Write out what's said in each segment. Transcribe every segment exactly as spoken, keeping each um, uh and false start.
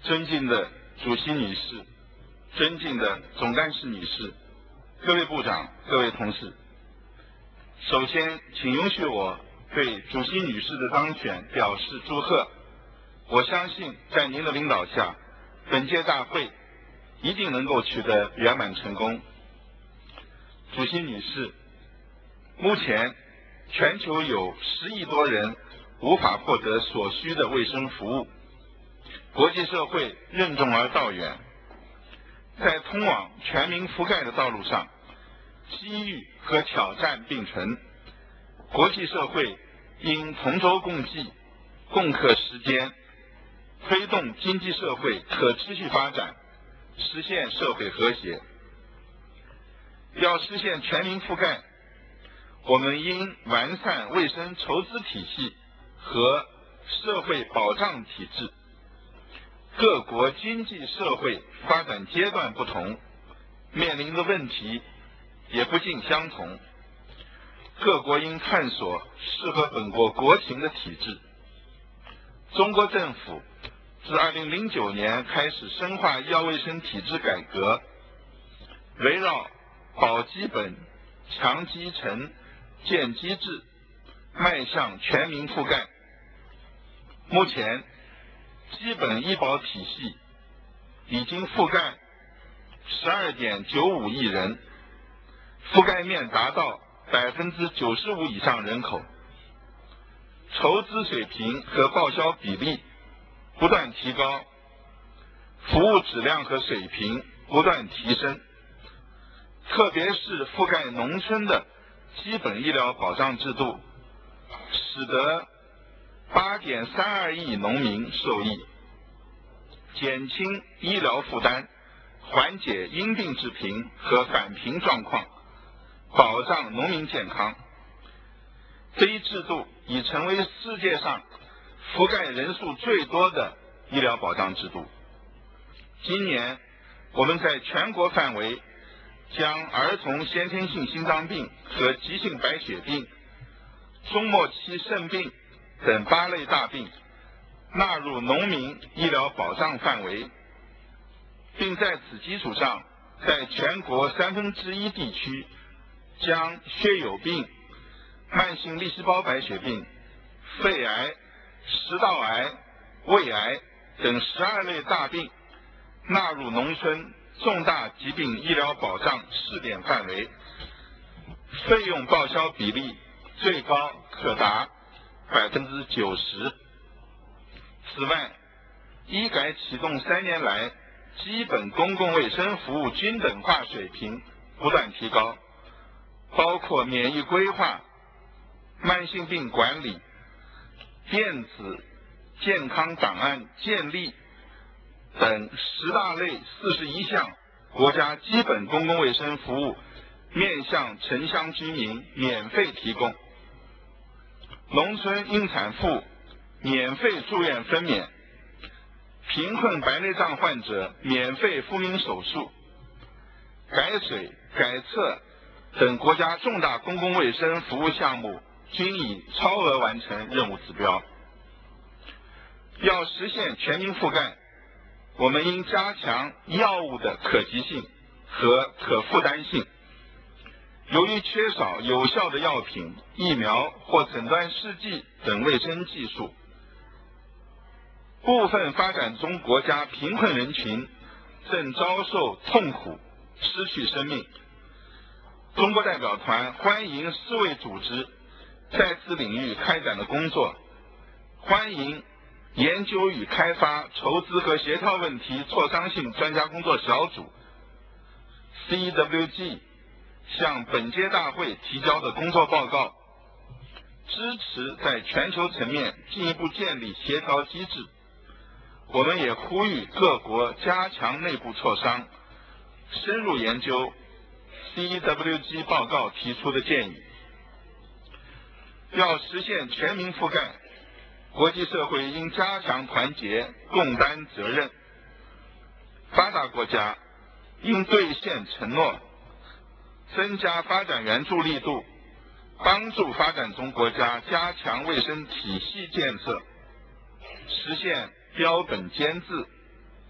尊敬的主席女士，尊敬的总干事女士，各位部长，各位同事，首先，请允许我对主席女士的当选表示祝贺。我相信，在您的领导下，本届大会一定能够取得圆满成功。主席女士，目前全球有十亿多人无法获得所需的卫生服务，国际社会任重而道远，在通往全民覆盖的道路上，机遇和挑战并存，国际社会应同舟共济，共克时艰，推动经济社会可持续发展，实现社会和谐。要实现全民覆盖，我们应完善卫生筹资体系和社会保障体制。各国经济社会发展阶段不同，面临的问题也不尽相同，各国应探索适合本国国情的体制。中国政府自二零零九年开始深化医药卫生体制改革，围绕保基本、强基层、建机制，迈向全民覆盖。目前，基本医保体系已经覆盖 十二点九五亿人，覆盖面达到 百分之九十五 以上人口，筹资水平和报销比例不断提高，服务质量和水平不断提升，特别是覆盖农村的基本医疗保障制度，使得 八点三二亿农民受益，减轻医疗负担，缓解因病致贫和返贫状况，保障农民健康。这一制度已成为世界上覆盖人数最多的医疗保障制度。今年，我们在全国范围将儿童先天性心脏病和急性白血病、终末期肾病等八类大病纳入农民医疗保障范围，并在此基础上，在全国三分之一地区将血友病、慢性粒细胞白血病、肺癌、食道癌、胃癌等十二类大病纳入农村重大疾病医疗保障试点范围，费用报销比例最高可达 百分之九十。此外，医改启动三年来，基本公共卫生服务均等化水平不断提高，包括免疫规划、慢性病管理、电子健康档案建立等十大类四十一项国家基本公共卫生服务面向城乡居民免费提供。农村孕产妇免费住院分娩，贫困白内障患者免费复明手术，改水、改厕等国家重大公共卫生服务项目均已超额完成任务指标。要实现全民覆盖，我们应加强药物的可及性和可负担性。由于缺少有效的药品、疫苗或诊断试剂等卫生技术，部分发展中国家贫困人群正遭受痛苦，失去生命。中国代表团欢迎世卫组织在此领域开展的工作，欢迎研究与开发筹资和协调问题磋商性专家工作小组 C W G 向本届大会提交的工作报告，支持在全球层面进一步建立协调机制。我们也呼吁各国加强内部磋商，深入研究 C W G 报告提出的建议。要实现全民覆盖，国际社会应加强团结，共担责任。发达国家应兑现承诺，增加发展援助力度，帮助发展中国家加强卫生体系建设，实现标本兼治，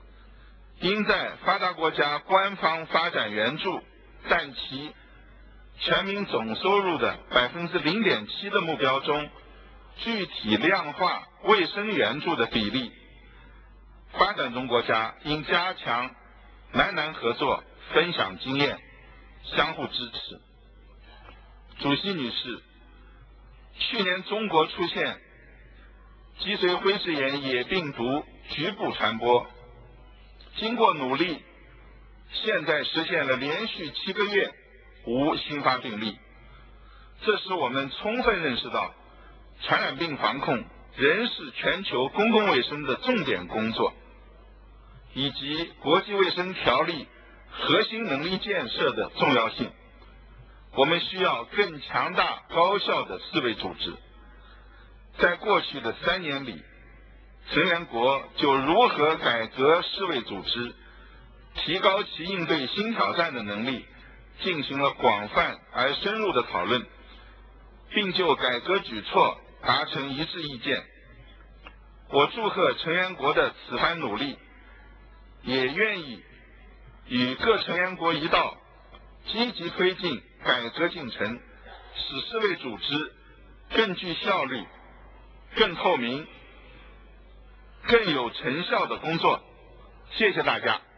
应在发达国家官方发展援助占其全民总收入的百分之零点七的目标中，具体量化卫生援助的比例。发展中国家应加强南南合作，分享经验，相互支持。主席女士，去年中国出现脊髓灰质炎野病毒局部传播，经过努力，现在实现了连续七个月无新发病例。这使我们充分认识到，传染病防控仍是全球公共卫生的重点工作，以及国际卫生条例核心能力建设的重要性。我们需要更强大高效的世卫组织。在过去的三年里，成员国就如何改革世卫组织，提高其应对新挑战的能力，进行了广泛而深入的讨论，并就改革举措达成一致意见。我祝贺成员国的此番努力，也愿意与各成员国一道，积极推进改革进程，使世卫组织更具效率、更透明、更有成效的工作。谢谢大家。